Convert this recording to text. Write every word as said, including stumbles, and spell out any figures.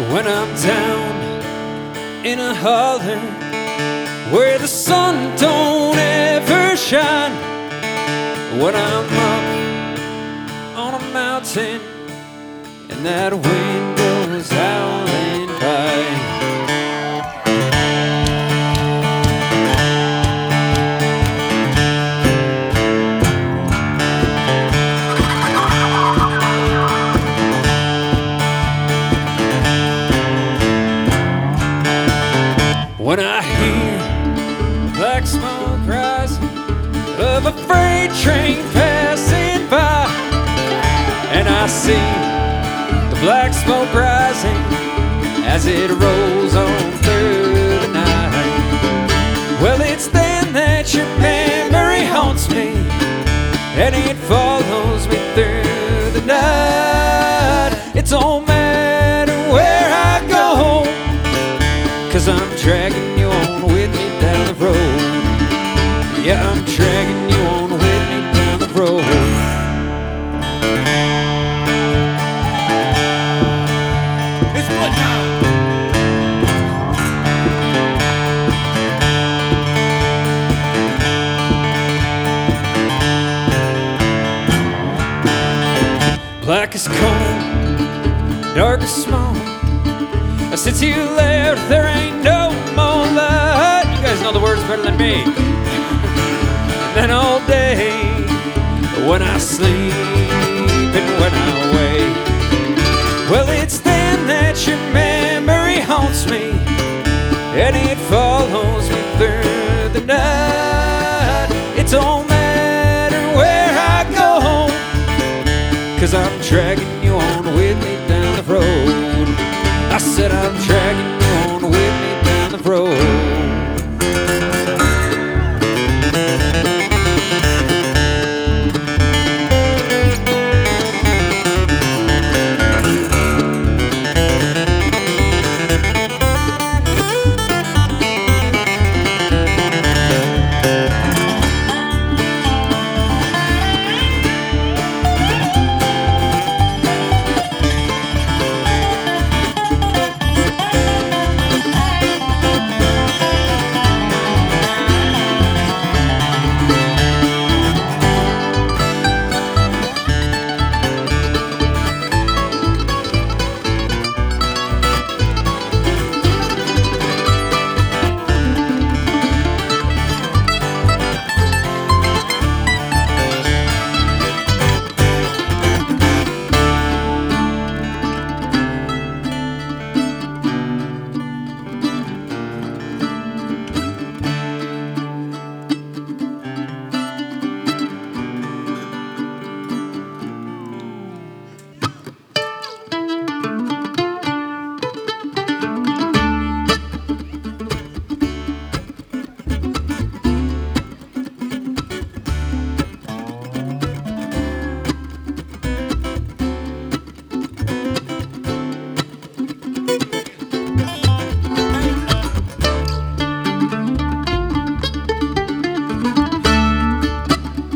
When I'm down in a holler where the sun don't ever shine, when I'm up on a mountain and that wind goes howling by. When I hear black smoke rising of a freight train passing by, and I see the black smoke rising as it rolls on through the night, well, it's then that your memory haunts me and it follows me through the night. It don't matter where I go, 'cause I'm dragging you on with me down the road. Yeah, I'm dragging you on with me down the road. It's blood time. Black as coal, dark as smoke. Since you left, there ain't no more light. You guys know the words better than me. And then all day, when I sleep and when I wake, well, it's then that your memory haunts me and it follows me through the night. It's on